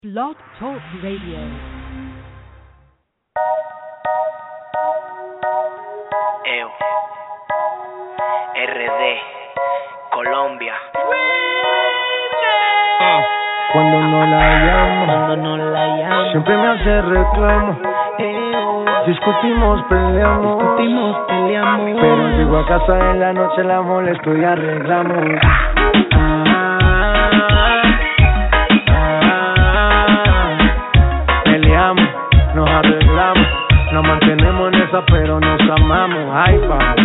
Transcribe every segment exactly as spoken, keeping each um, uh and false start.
Blog Talk Radio. E O, R D, Colombia. Ah, Cuando no la llamo, Cuando no la llamo, siempre me hace reclamo. E O, Discutimos, peleamos, discutimos, peleamos. pero llego a casa en la noche, la molesto y arreglamos. Peleamos, nos arreglamos, nos mantenemos en esa, pero nos amamos. Ahí vamos.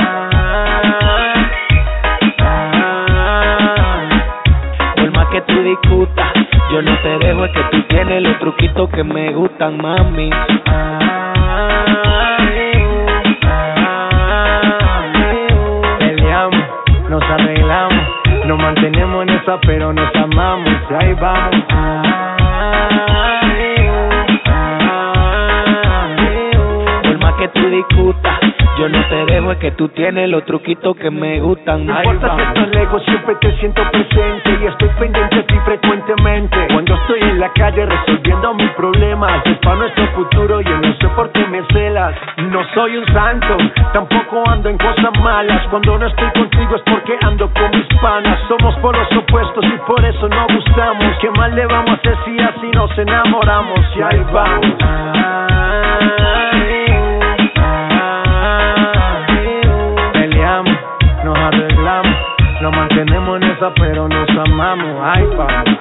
Por más que tú discutas, yo no te dejo, es que tú tienes los truquitos que me gustan, mami. Peleamos, nos arreglamos, nos mantenemos en esa, pero nos amamos. Y ahí vamos. Por más que tú discutas, yo no te dejo, es que tú tienes los truquitos que me gustan. No Ahí importa si vamos. estás lejos, siempre te siento presente y estoy pendiente de ti frecuentemente. Cuando estoy en la calle resolviendo mis problemas, es para nuestro futuro, yo no sé por qué me celas. No soy un santo, tampoco ando en cosas malas. Cuando no estoy contigo es porque ando con mis panas. Somos polos opuestos y por eso no gustamos. ¿Qué mal le vamos a hacer si así nos enamoramos? Y ahí vamos. Peleamos, nos arreglamos, nos mantenemos en esa, pero nos amamos. Ahí vamos.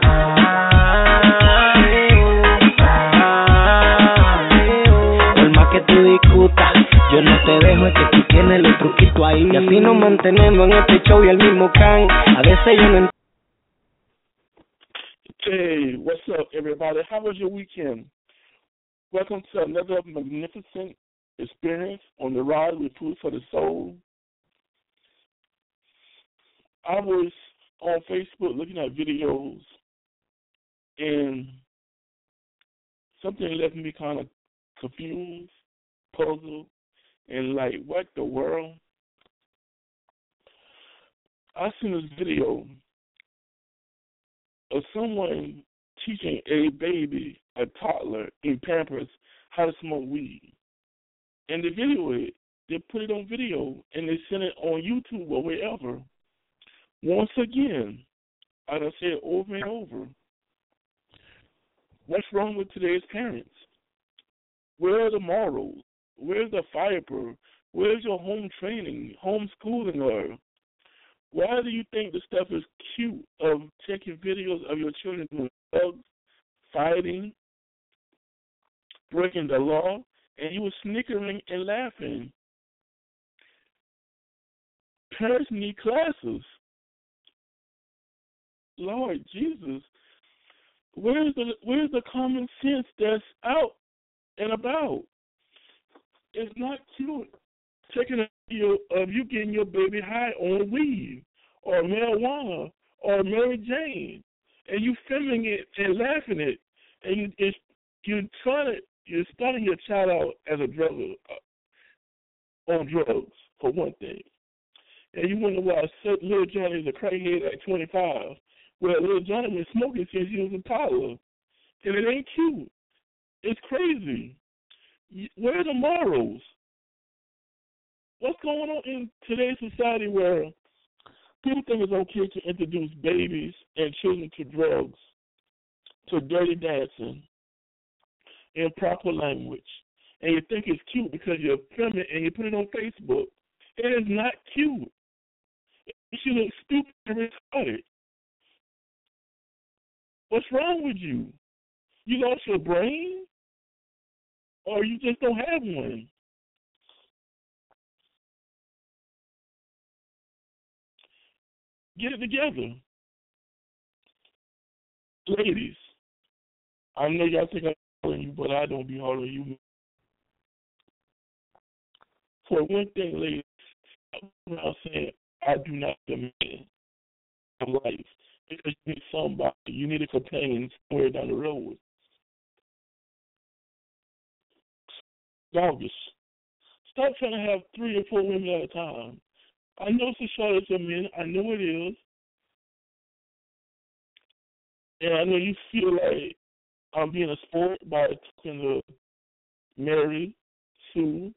Por más que tú discutas, yo no te dejo, es que tú tienes los truquitos ahí. Y así nos mantenemos en este show y el mismo can. A veces yo no entiendo. Hey, what's up, everybody? How was your weekend? Welcome to another magnificent experience on the ride with Food for the Soul. I was on Facebook looking at videos, and something left me kind of confused, puzzled, and like, what the world? I seen this video of someone teaching a baby, a toddler in Pampers, how to smoke weed. And the video, it, they put it on video and they sent it on YouTube or wherever. Once again, I done said over and over, what's wrong with today's parents? Where are the morals? Where's the fiber? Where's your home training, homeschooling her? Why do you think the stuff is cute of taking videos of your children doing drugs, fighting, breaking the law, and you were snickering and laughing? Parents need classes. Lord Jesus, where's the where's the common sense that's out and about? It's not cute taking a video of you getting your baby high on weed or marijuana or Mary Jane, and you filming it and laughing it, and you it's, you're trying to you're starting your child out as a drug uh, on drugs for one thing, and you wonder why certain little Johnny is a crackhead at twenty-five. Well, little Johnny been smoking since he was a toddler, and it ain't cute. It's crazy. Where are the morals? What's going on in today's society where people think it's okay to introduce babies and children to drugs, to dirty dancing, improper language, and you think it's cute because you're filming and you put it on Facebook? It is not cute. You should look stupid and retarded. What's wrong with you? You lost your brain? Or you just don't have one? Get it together. Ladies, I know y'all think I'm hard on you, but I don't be hard on you. For one thing, ladies, I'm saying I do not demand a life because you need somebody, you need a companion somewhere down the road. Doggers, stop trying to have three or four women at a time. I know it's a shortage of men. I know it is. And I know you feel like I'm being a sport by talking to Mary, Sue,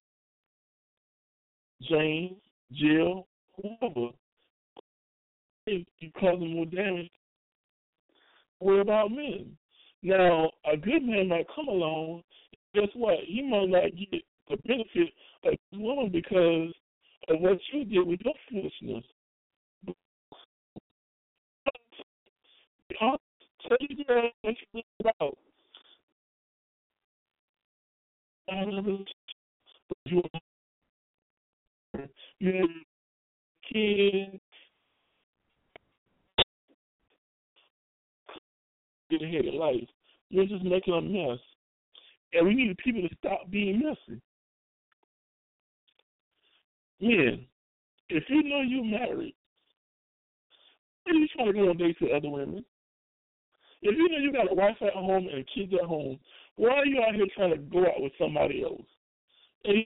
Jane, Jill, whoever. If you causing more damage, worry about men. Now, a good man might come along. Guess what? He might not get the benefit of the woman because of what you did with your foolishness. I'll tell you that what you about. You have kids. Get ahead of life. You're just making a mess. And we need people to stop being messy. Men, if you know you're married, why are you trying to go on dates with other women? If you know you got a wife at home and kids at home, why are you out here trying to go out with somebody else? And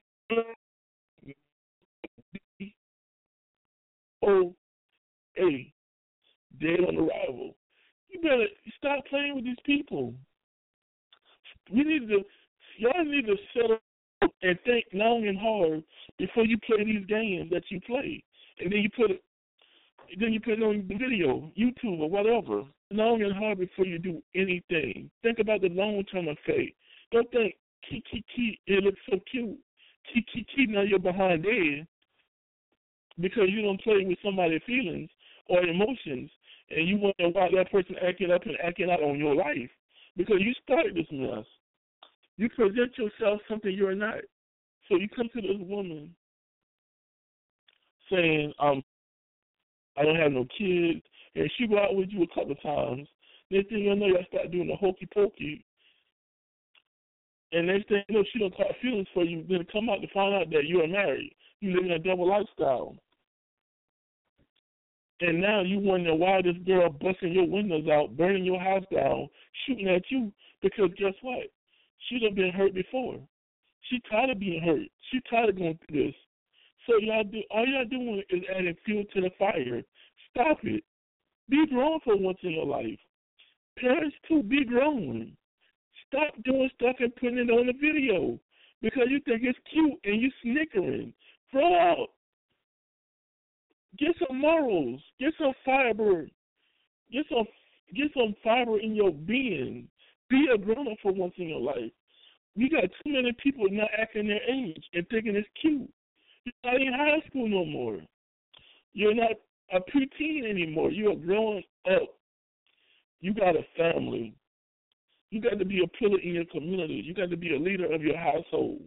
oh, hey, dead on arrival. You better stop playing with these people. We need to, y'all need to settle up and think long and hard before you play these games that you play, and then you put it, then you put it on the video, YouTube or whatever. Long and hard before you do anything. Think about the long-term effect. Don't think, key, key, key, it looks so cute. Key, key, key, now you're behind dead because you don't play with somebody's feelings or emotions, and you wonder why that person acting up and acting out on your life because you started this mess. You present yourself something you're not. So you come to this woman saying, um, I don't have no kids, and she go out with you a couple of times. Next thing you know, you start doing the hokey pokey. And next thing you know, she don't caught feelings for you, then come out to find out that you are married. You live in a double lifestyle. And now you wonder why this girl busting your windows out, burning your house down, shooting at you, because guess what? She'd have been hurt before. She tired of being hurt. She tired of going through this. So y'all do all y'all doing is adding fuel to the fire. Stop it. Be grown for once in your life. Parents too, be grown. Stop doing stuff and putting it on the video because you think it's cute and you snickering. Throw out. Get some morals. Get some fiber. Get some get some fiber in your being. Be a grown up for once in your life. We got too many people not acting their age and thinking it's cute. You're not in high school no more. You're not a preteen anymore. You're growing up. You got a family. You got to be a pillar in your community. You got to be a leader of your household.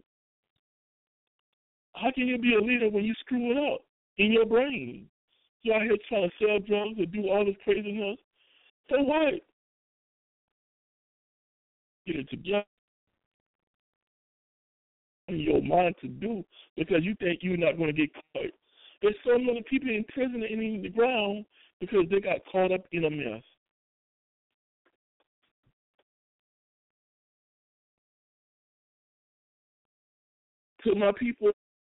How can you be a leader when you screw it up in your brain? You're out here trying to sell drugs or do all this craziness. So what? Get it together in your mind to do because you think you're not going to get caught. There's so many people in prison and in the ground because they got caught up in a mess. To my people,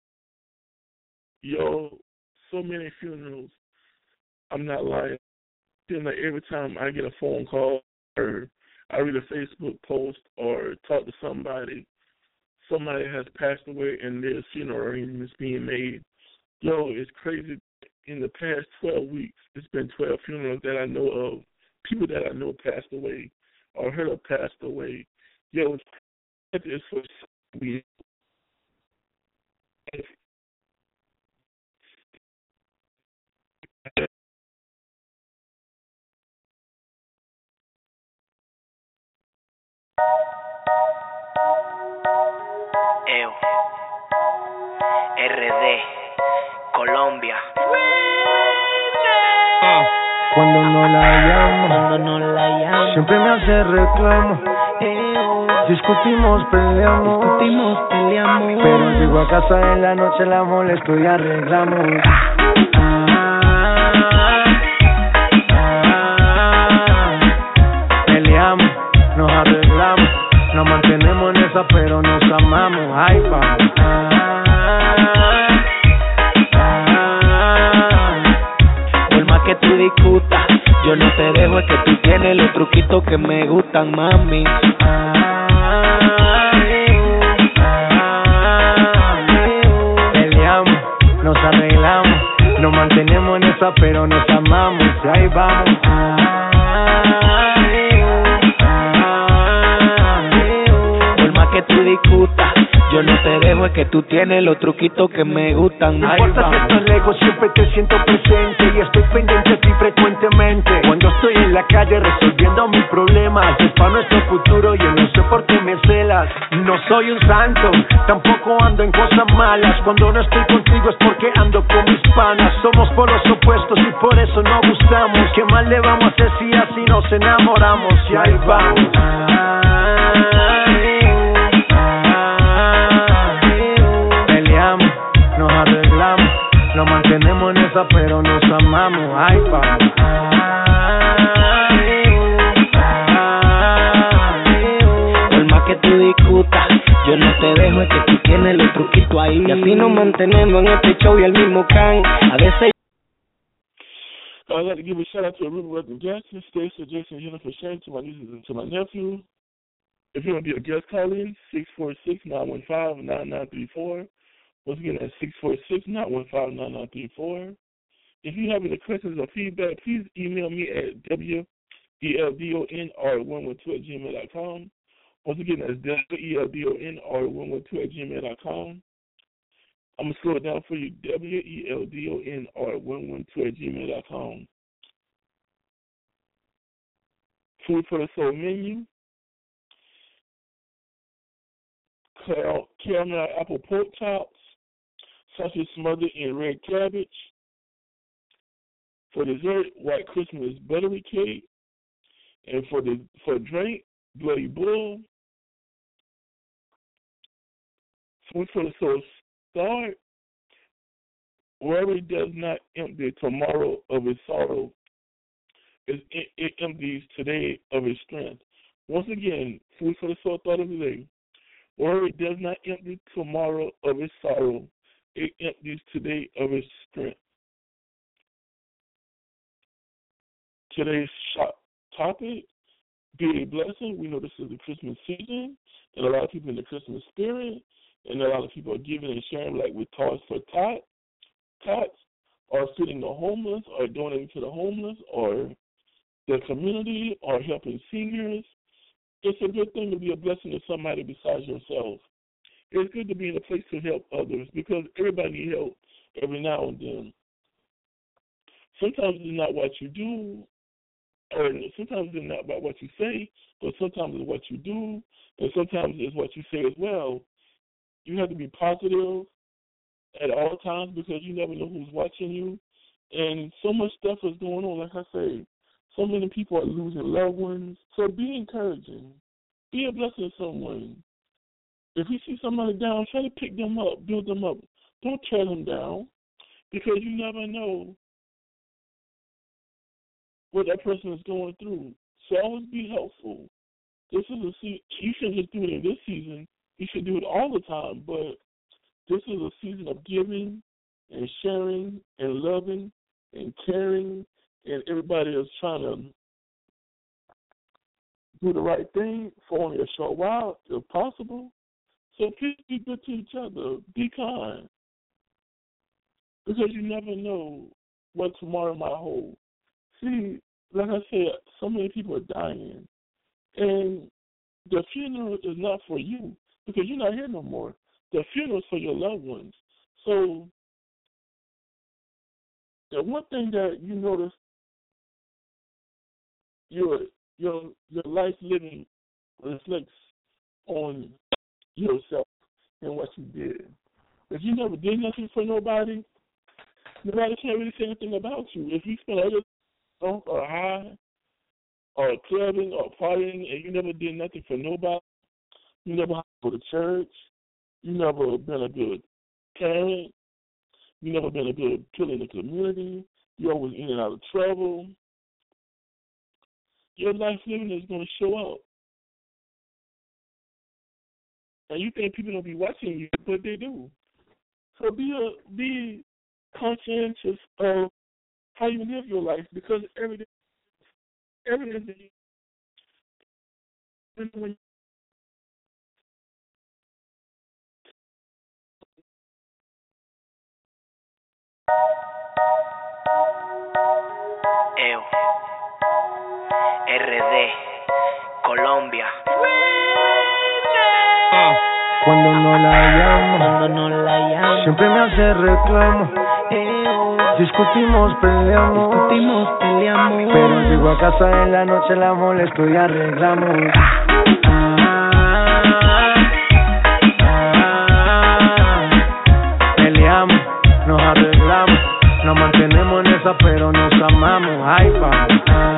yo, so many funerals. I'm not lying. Feeling like every time I get a phone call or I read a Facebook post or talk to somebody, somebody has passed away and there's funeral arrangements being made. Yo, it's crazy. In the past twelve weeks, it's been twelve funerals that I know of. People that I know passed away or heard of passed away. Yo, it's for weeks. E O, R D, Colombia. Uh, cuando no la llamo, Cuando no la llamo, siempre me hace reclamo. E O, Discutimos, peleamos, discutimos, peleamos. pero llego a casa en la noche, la molesto y arreglamos. Peleamos, nos arreglamos, nos mantenemos en esa, pero nos amamos. Ay, vamos. Por más que tú discutas, yo no te dejo, es que tú tienes tienes los truquitos que me gustan, mami. Peleamos, nos arreglamos, nos mantenemos en esa, pero nos amamos. Y ahí vamos. Por más que tú discutas, yo no te dejo, es que tú tienes los truquitos que me gustan. No importa si estás lejos, siempre te siento presente y estoy pendiente de ti frecuentemente. Cuando estoy en la calle resolviendo mis problemas, es para nuestro futuro, yo no sé por qué me celas. No soy un santo, tampoco ando en cosas malas. Cuando no estoy contigo es porque ando con mis panas. Somos polos opuestos y por eso no gustamos. ¿Qué mal le vamos a hacer si así nos enamoramos? Y ahí vamos. Nos arreglamos, nos mantenemos en esa, pero nos amamos. Ay, vamos. Por más que tú discutas, yo no te dejo, es que tú tienes los truquitos ahí. Y así nos mantenemos en este show y el mismo can. A veces. I'd like to give a shout out to Aruba Reverend Jackson, Stacey, Jason, Jennifer Shane, to my nieces and to my nephew. If you want to be a guest call in, six four six, nine one five, nine nine three four. Once again, that's six four six, nine one five, nine nine three four. If you have any questions or feedback, please email me at W E L D O N R one one two at gmail dot com. Once again, that's W E L D O N R one one two at gmail dot com. I'm going to slow it down for you, W E L D O N R one one two at gmail dot com. Food for the Soul menu. Caramel apple pork chops, sausage smothered in red cabbage. For dessert, white Christmas buttery cake. And for the for drink, Bloody Bull. Food for the Soul start. Worry does not empty tomorrow of its sorrow. It, it, it empties today of its strength. Once again, Food for the Soul thought of the day. Worry does not empty tomorrow of its sorrow. It empties today of its strength. Today's topic, be a blessing. We know this is the Christmas season, and a lot of people in the Christmas spirit, and a lot of people are giving and sharing, like with Toys for Tot, Tots, or feeding the homeless, or donating to the homeless, or the community, or helping seniors. It's a good thing to be a blessing to somebody besides yourself. It's good to be in a place to help others because everybody needs help every now and then. Sometimes it's not what you do, or sometimes it's not about what you say, but sometimes it's what you do, and sometimes it's what you say as well. You have to be positive at all times because you never know who's watching you. And so much stuff is going on, like I say. So many people are losing loved ones. So be encouraging. Be a blessing to someone. If you see somebody down, try to pick them up, build them up. Don't tear them down because you never know what that person is going through. So always be helpful. This is a season. You shouldn't just do it in this season. You should do it all the time. But this is a season of giving and sharing and loving and caring. And everybody is trying to do the right thing for only a short while, if possible. So please be good to each other. Be kind. Because you never know what tomorrow might hold. See, like I said, so many people are dying. And the funeral is not for you because you're not here no more. The funeral is for your loved ones. So the one thing that you notice, your your your life living reflects on yourself and what you did. If you never did nothing for nobody, nobody can't really say anything about you. If you spend all your drunk or high or clubbing or partying and you never did nothing for nobody, you never go to church, you never been a good parent, you never been a good pillar in the community, you always in and out of trouble, your life living is going to show up. And you think people don't be watching you, but they do. So be a, be conscientious of how you live your life because every day, every day when E O, R D, Colombia. Cuando no la llamo, Cuando no la llamo, siempre me hace reclamo. E O, Discutimos, peleamos, discutimos, peleamos. pero llego a casa en la noche, la molesto y arreglamos. Peleamos, nos arreglamos, nos mantenemos en esa, pero nos amamos. Ay, vamos.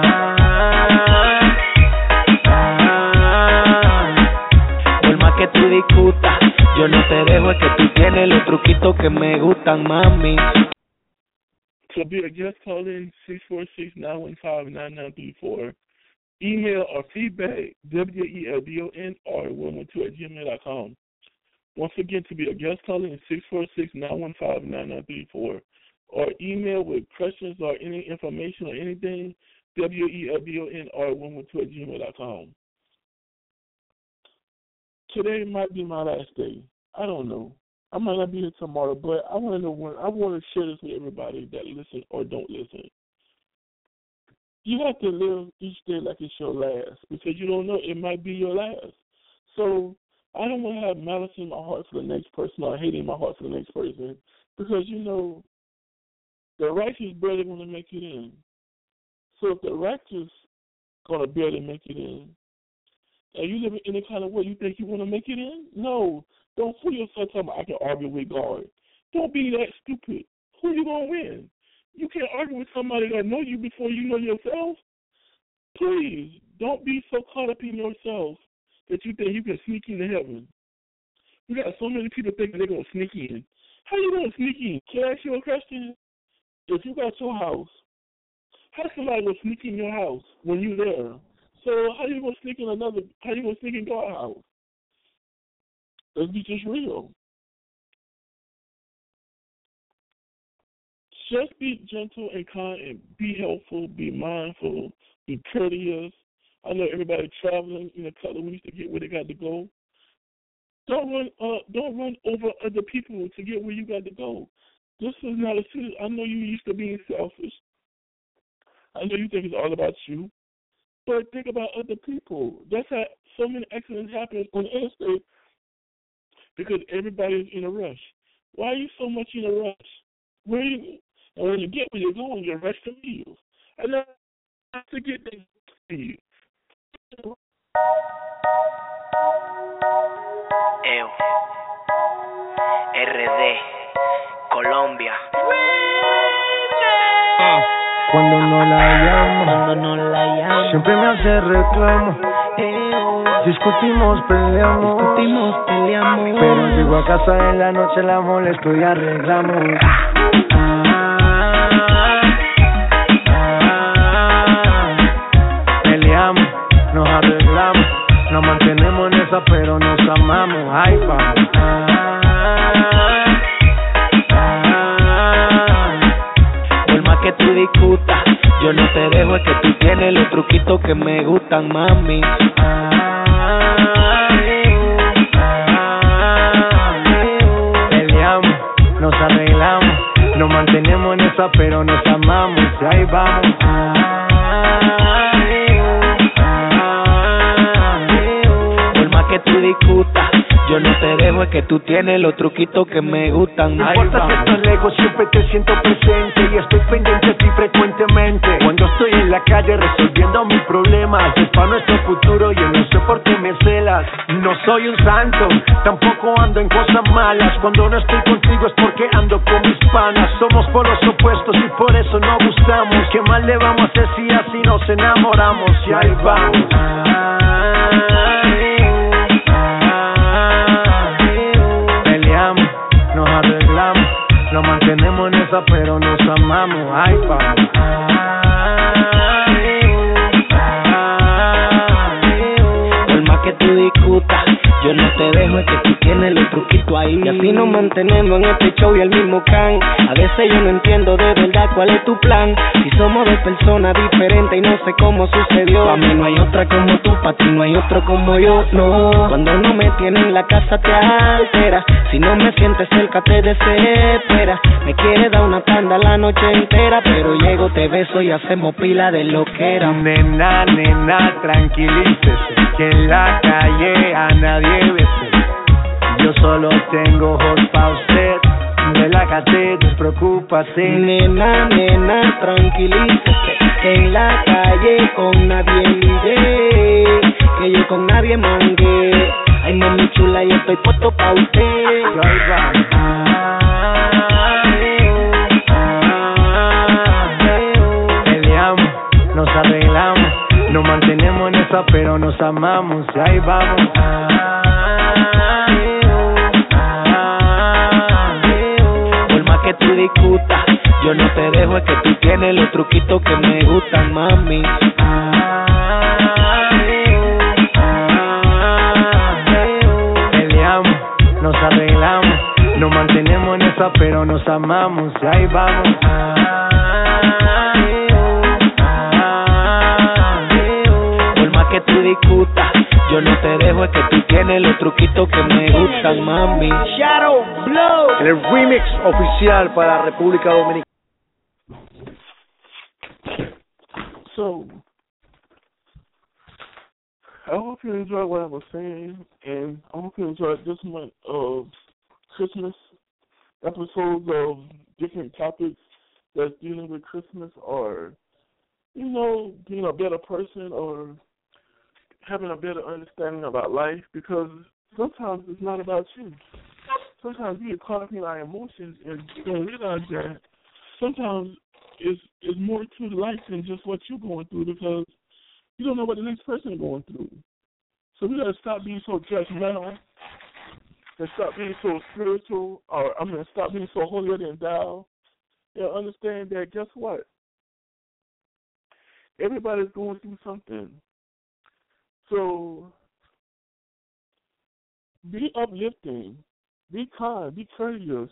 Por más que tú discutas, yo no te dejo, es que tú tienes los truquitos que me gustan, mami. to be a guest, call in six four six, nine one five, nine nine three four. Email or feedback, W E L D O N R one one two at gmail dot com. Once again, to be a guest, call in six four six, nine one five, nine nine three four. Or email with questions or any information or anything, W E L D O N R one one two at gmail dot com. Today might be my last day. I don't know. I might not be here tomorrow, but I want to know when. I want to share this with everybody that listen or don't listen. You have to live each day like it's your last, because you don't know, it might be your last. So I don't want to have malice in my heart for the next person or hate in my heart for the next person, because, you know, the righteous barely going to make it in. So if the righteous going to barely make it in, and you live in any kind of way, you think you want to make it in? No. Don't fool yourself talking about I can argue with God. Don't be that stupid. Who you going to win? You can't argue with somebody that know you before you know yourself. Please, don't be so caught up in yourself that you think you can sneak into heaven. We got so many people thinking they're going to sneak in. How you going to sneak in? Can I ask you a question? If you got your house, how somebody going to sneak in your house when you're there? So how you going to sneak in another, how you going to sneak in God's house? Let's be just real. Just be gentle and kind and be helpful, be mindful, be courteous. I know everybody traveling in a couple of weeks to get where they got to go. Don't run uh don't run over other people to get where you got to go. This is not a city. I know you used to being selfish. I know you think it's all about you. But think about other people. That's how so many accidents happen on the interstate, because everybody's in a rush. Why are you so much in a rush? Where you, and when you get where you're going, you're rush to leave. And that's to get there to you. E O, R D, Colombia. Cuando no la llamo, Cuando no la llamo, siempre me hace reclamo. E O, Discutimos, peleamos, discutimos, peleamos. pero llego a casa en la noche, la molesto y arreglamos. Peleamos, nos arreglamos, nos mantenemos en esa, pero nos amamos. Ay, vamos. Por más que tú discutas, yo no te dejo, es que tú tienes los truquitos que me gustan, mami. Peleamos, nos arreglamos, nos mantenemos en esa, pero nos amamos. Y ahí vamos. Por más que tú discutas, yo no te dejo, es que tú tienes los truquitos que me gustan. No Ahí importa si vamos. estás lejos, siempre te siento presente y estoy pendiente de ti frecuentemente. Cuando estoy en la calle resolviendo mis problemas, es para nuestro futuro, yo no sé por qué me celas. No soy un santo, tampoco ando en cosas malas. Cuando no estoy contigo es porque ando con mis panas. Somos polos opuestos y por eso no gustamos. ¿Qué más le vamos a hacer si así nos enamoramos? Y ahí vamos. Peleamos, nos arreglamos, nos mantenemos en esa, pero nos amamos. Ay, vamos. Por más que tú tú discutas, yo no te dejo, es que tú tienes los truquitos ahí. Y así nos mantenemos en este show y el mismo can. A veces yo no entiendo de verdad cuál es tu plan. Si somos dos personas diferentes y no sé cómo sucedió. Pa' mí no hay otra como tú, pa' ti no hay otro como yo, no. Cuando no me tienes en la casa te altera. Si no me sientes cerca te desespera. Me quiere dar una tanda la noche entera, pero llego, te beso y hacemos pila de lo que era. Nena, nena, tranquilícese, que en la calle a nadie bese. Yo solo tengo ojos pa' usted, relájate, despreocúpate. Nena, nena, tranquilícese, que en la calle con nadie ligue, que yo con nadie mangue. Ay, mami chula, yo estoy puesto pa' usted. Yo ahí vamos. Peleamos, nos arreglamos, nos mantenemos en esa, pero nos amamos. Y ahí vamos. Por más que tú discutas, yo no te dejo, es que tú tienes los truquitos que me gustan, mami. Peleamos, nos arreglamos, nos mantenemos en esa, pero nos amamos. Y ahí vamos. Por más que tú discutas, yo no te dejo, es que tú tienes los truquitos que me gustan, mami. Shadow Blow, el remix oficial para la República Dominicana. So, I hope you enjoyed what I was saying, and I hope you enjoyed this month of Christmas episodes of different topics that's dealing with Christmas, or, you know, being a better person, or having a better understanding about life, because sometimes it's not about you. Sometimes we get caught up in our emotions and don't realize that sometimes it's, it's more to life than just what you're going through, because you don't know what the next person is going through. So we got to stop being so judgmental and stop being so spiritual, or I mean, stop being so holier than thou, and understand that, guess what? Everybody's going through something. So be uplifting, be kind, be courteous.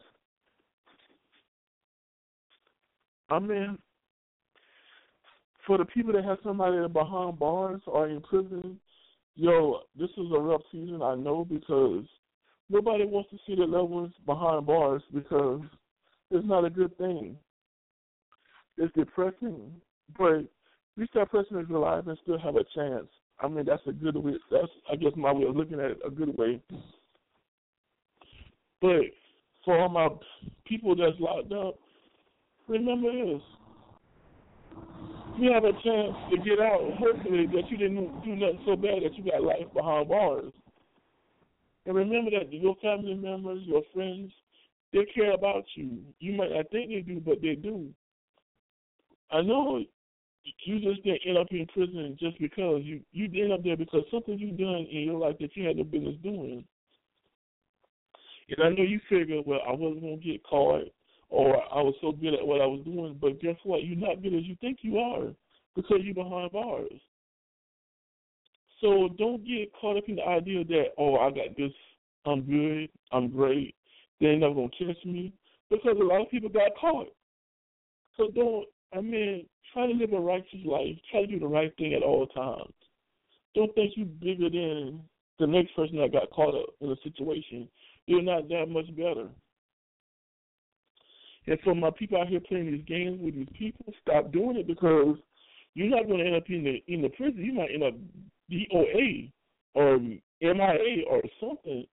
I mean, for the people that have somebody behind bars or in prison, yo, this is a rough season, I know, because nobody wants to see their loved ones behind bars, because it's not a good thing. It's depressing, but at least that person is alive and still have a chance. I mean, that's a good way. That's, I guess, my way of looking at it, a good way. But for all my people that's locked up, remember this. You have a chance to get out, hopefully, that you didn't do nothing so bad that you got life behind bars. And remember that your family members, your friends, they care about you. You might not think they do, but they do. I know you just didn't end up in prison just because. You you end up there because something you done in your life that you had no business doing. And I know you figured, well, I wasn't going to get caught, or I was so good at what I was doing, but guess what? You're not good as you think you are because you're behind bars. So don't get caught up in the idea that, oh, I got this, I'm good, I'm great, they're never going to catch me, because a lot of people got caught. So don't, I mean, try to live a righteous life. Try to do the right thing at all times. Don't think you're bigger than the next person that got caught up in a situation. You're not that much better. And for my people out here playing these games with these people, stop doing it, because you're not going to end up in the in the prison. You might end up D O A or M I A or something.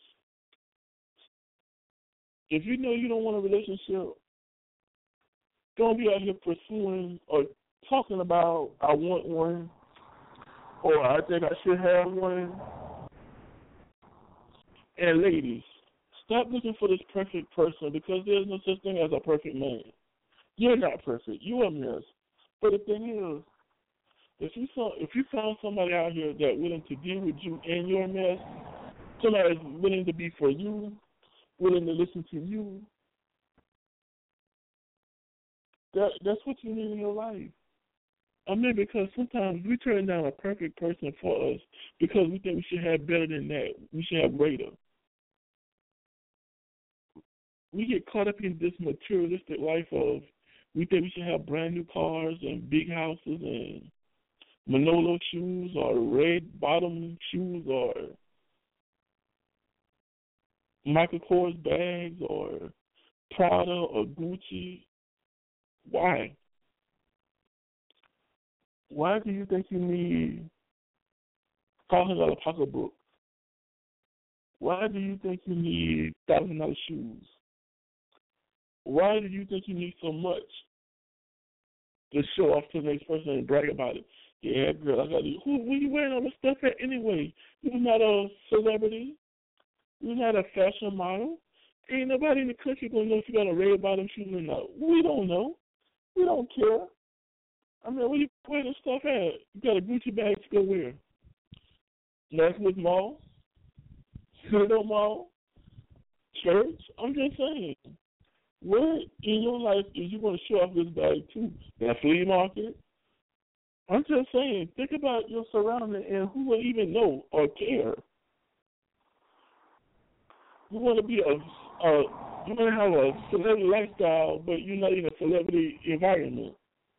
If you know you don't want a relationship, don't be out here pursuing or talking about, I want one, or I think I should have one. And ladies, stop looking for this perfect person, because there's no such thing as a perfect man. You're not perfect. You're a mess. But the thing is, if you saw, if you found somebody out here that's willing to deal with you and your mess, somebody that's willing to be for you, willing to listen to you, that that's what you need in your life. I mean, because sometimes we turn down a perfect person for us because we think we should have better than that. We should have greater. We get caught up in this materialistic life of we think we should have brand new cars and big houses and Manolo shoes or red bottom shoes or Michael Kors bags or Prada or Gucci. Why? Why do you think you need five hundred dollar pocketbook? Why do you think you need thousand dollar shoes? Why do you think you need so much to show off to the next person and brag about it? Yeah, girl, I got you. Who, who you wearing all this stuff at anyway? You're not a celebrity. You're not a fashion model. Ain't nobody in the country gonna know if you got a red bottom shoe or not. We don't know. We don't care. I mean, where you wear this stuff at? You got a Gucci bag to go where? Northwood Mall? Citadel Mall? Church? I'm just saying. Where in your life is you going to show off this bag to? That flea market? I'm just saying, think about your surrounding and who will even know or care. You want to be a, a you want to have a celebrity lifestyle, but you're not in a celebrity environment.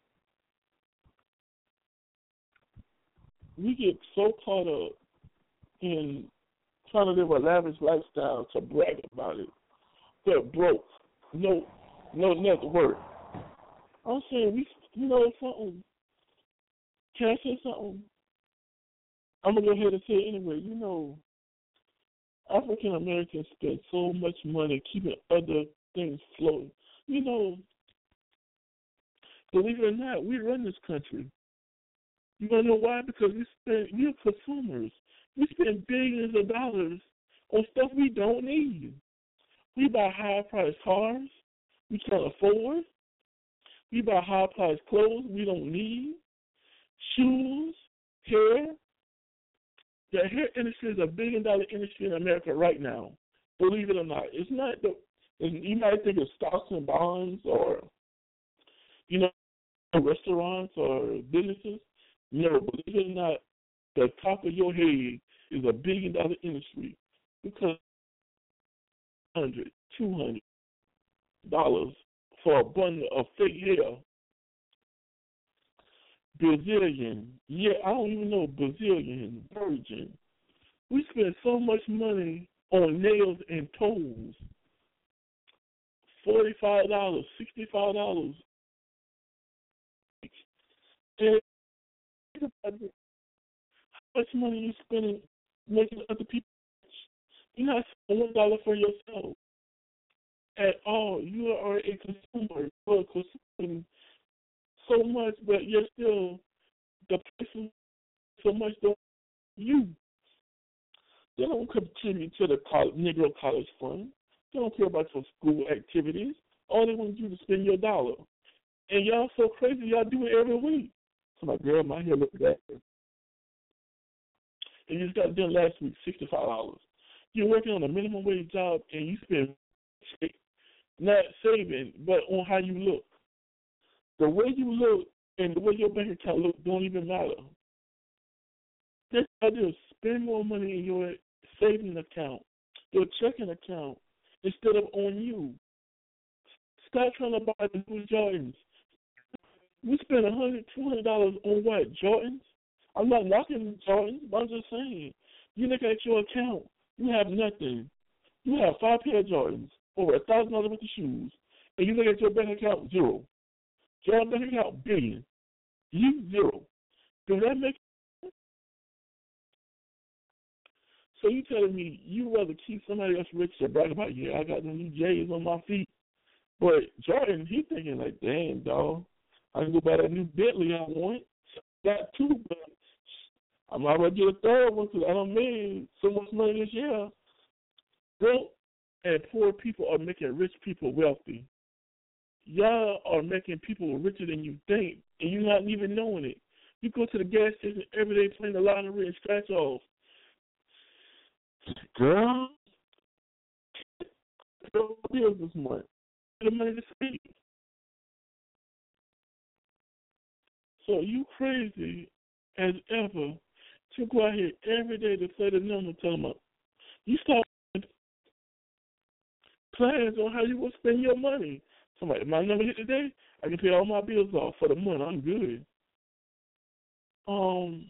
We get so caught up in trying to live a lavish lifestyle to brag about it. They're broke. No, no net worth. I'm saying, we, you know something? Can I say something? I'm going to go ahead and say it anyway. You know, African Americans spend so much money keeping other things floating. You know, believe it or not, we run this country. You want to know why? Because we spend, we're consumers. We spend billions of dollars on stuff we don't need. We buy high-priced cars we can't afford. We buy high-priced clothes we don't need. Shoes, hair. The hair industry is a billion-dollar industry in America right now. Believe it or not. It's not the, you might think it's stocks and bonds or, you know, restaurants or businesses. No, believe it or not, the top of your head is a billion-dollar industry because one hundred, two hundred dollars for a bundle of fake hair. Brazilian, yeah, I don't even know, Brazilian, virgin. We spend so much money on nails and toes. forty-five dollars, sixty-five dollars. And how much money you spending making other people rich? You're not spending one dollar for yourself at all. You are a consumer. You are consuming so much, but you're still the person so much don't you. They don't contribute to the college, Negro College Fund. They don't care about your school activities. All they want you to spend your dollar. And y'all so crazy, y'all do it every week. So my girl, my hair look better. And you just got done last week, sixty-five dollars. You're working on a minimum wage job and you spend not saving, but on how you look. The way you look and the way your bank account look don't even matter. This idea is spend more money in your savings account, your checking account, instead of on you. Stop trying to buy the new Jordans. We spend a hundred, two hundred dollars on what? Jordans? I'm not knocking Jordans, but I'm just saying. You look at your account, you have nothing. You have five pair of Jordans, over a thousand dollars worth of shoes, and you look at your bank account, zero. Your bank account, billion. You zero. Does that make sense? So you telling me you rather keep somebody else rich to brag about, yeah, I got the new J's on my feet. But Jordan, he thinking like, damn, dog, I can go buy that new Bentley I want. Got two, but I might as well get a third one because I don't made so much money this year. Broke and poor people are making rich people wealthy. Y'all are making people richer than you think, and you're not even knowing it. You go to the gas station every day playing the lottery and scratch off. Girl, no bills this month. The money to save. So you crazy as ever to go out here every day to say the number, tell them, you start plans on how you will spend your money. Somebody, my number hit today, I can pay all my bills off for the month. I'm good. Um,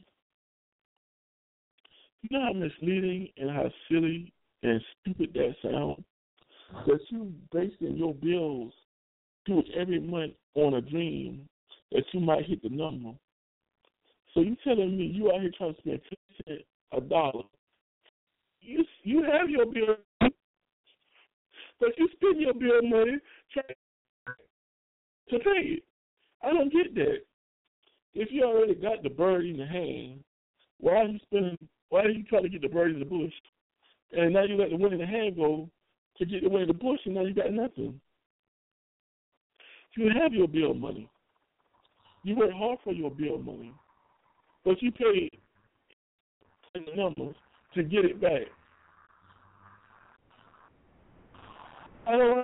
you know how misleading and how silly and stupid that sounds? That you basing your bills do it every month on a dream that you might hit the number. So you telling me you out here trying to spend fifty cents a dollar. You you have your bill, but you spend your bill money trying to pay it. I don't get that. If you already got the bird in the hand, why are you spending? Why are you trying to get the bird in the bush? And now you let the one in the hand go to get the one in the bush, and now you got nothing. You have your bill money. You work hard for your bill money, but you pay the numbers to get it back. I don't.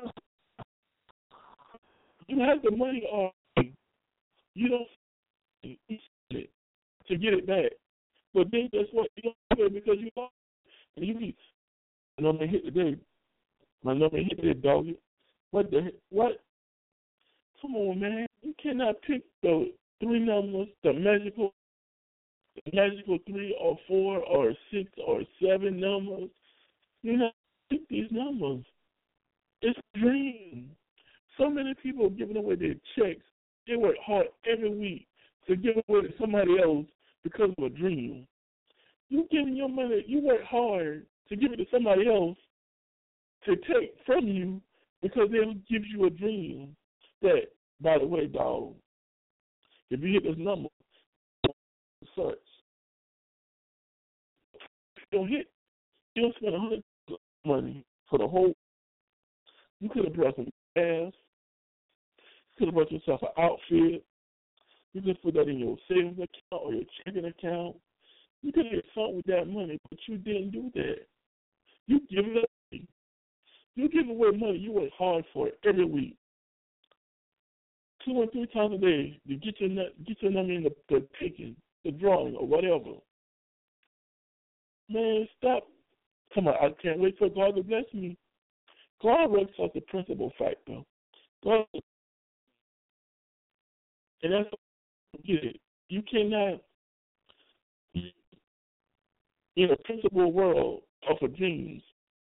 You have the money already. You don't use it to get it back, but then that's what you don't do it because you lost it. And you keep, my number hit today. My number hit today, dog. What the heck? What? Come on, man. You cannot pick the three numbers, the magical, the magical three or four or six or seven numbers. You have to pick these numbers. It's a dream. So many people are giving away their checks. They work hard every week to give away to somebody else because of a dream. You giving your money, you work hard to give it to somebody else to take from you because they give you a dream. That, by the way, dog, if you hit this number, search. If you don't hit, you don't spend a hundred money for the whole. You could have brought some gas. You could have brought yourself an outfit. You could put that in your savings account or your checking account. You could have done something with that money, but you didn't do that. You give it up. You give away money. You work hard for it every week. Two or three times a day to get your get your number in the, the picking, the drawing, or whatever. Man, stop. Come on, I can't wait for God to bless me. God works out the principal factor. God, and that's what you get it. You cannot, in a principal world of a dreams.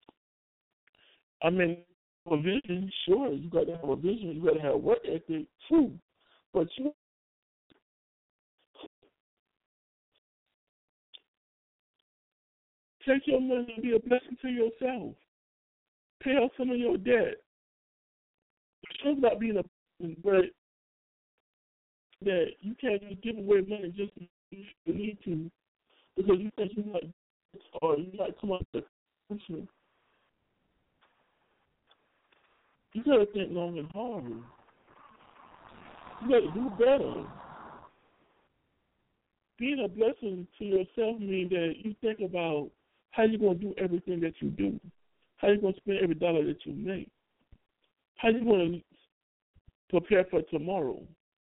I mean, a vision, sure, you got to have a vision, you got to have work ethic, true, but you take your money and be a blessing to yourself. Pay off some of your debt. The truth about being a person, but that you can't just give away money just because you need to, because you think you might, or you might come up with a question. You got to think long and hard. You got to do better. Being a blessing to yourself means that you think about how you're going to do everything that you do, how you're going to spend every dollar that you make, how you're going to prepare for tomorrow.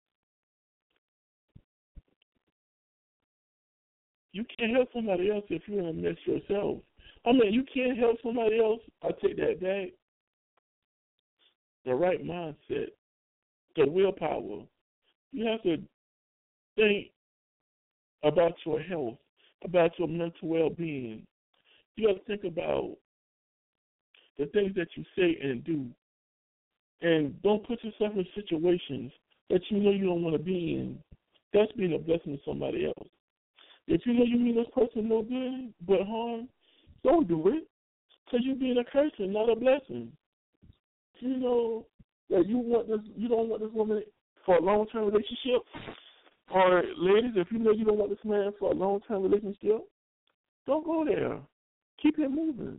You can't help somebody else if you're in a mess yourself. I mean, you can't help somebody else. I take that back. The right mindset, the willpower. You have to think about your health, about your mental well-being. You have to think about the things that you say and do. And don't put yourself in situations that you know you don't want to be in. That's being a blessing to somebody else. If you know you mean this person no good but harm, don't do it. Because you're being a curse and not a blessing. You know that you want this, you don't want this woman for a long-term relationship, or ladies, if you know you don't want this man for a long-term relationship, don't go there. Keep it moving.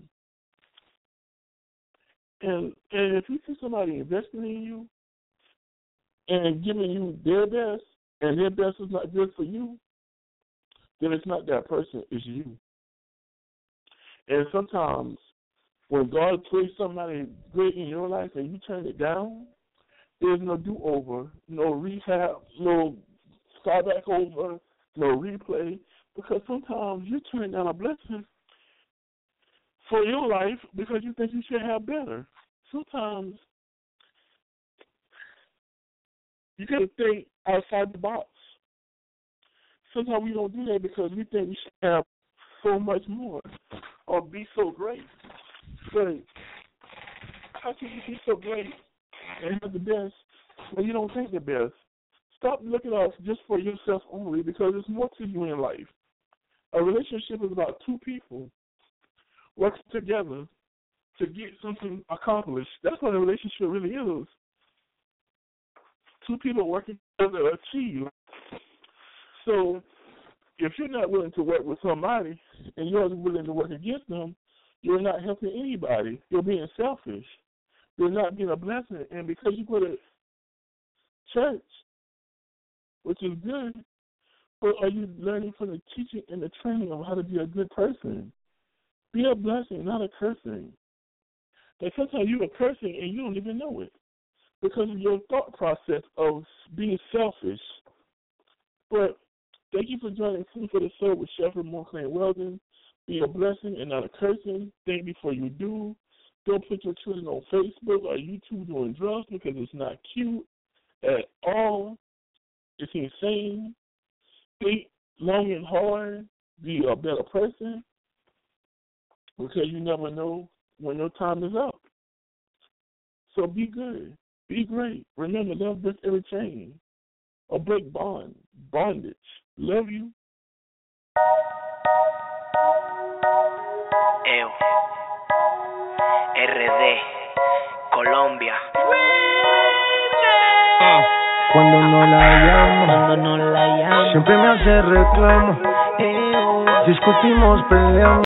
And and if you see somebody investing in you and giving you their best, and their best is not good for you, then it's not that person, it's you. And sometimes when God plays somebody great in your life and you turn it down, there's no do-over, no rehab, no start back over, no replay, because sometimes you turn down a blessing for your life because you think you should have better. Sometimes you got to think outside the box. Sometimes we don't do that because we think we should have so much more or be so great. But how can you be so great and have the best when you don't think the best? Stop looking out just for yourself only, because there's more to you in life. A relationship is about two people working together to get something accomplished. That's what a relationship really is. Two people working together to achieve. So if you're not willing to work with somebody and you're willing to work against them, you're not helping anybody. You're being selfish. You're not being a blessing. And because you go to church, which is good, but are you learning from the teaching and the training of how to be a good person? Be a blessing, not a cursing. And sometimes you're a cursing and you don't even know it because of your thought process of being selfish. But thank you for joining Food for the Soul with Chef Ramon Clayton Weldon. Be a blessing and not a cursing. Think before you do. Don't put your children on Facebook or YouTube doing drugs because it's not cute at all. It's insane. Think long and hard. Be a better person because you never know when your time is up. So be good. Be great. Remember, love breaks every chain or break bond, bondage. Love you. Eu, R D, Colombia. Uh. Cuando no la llamo, Cuando no la llamo, siempre me hace reclamo. eu, Discutimos, peleamos.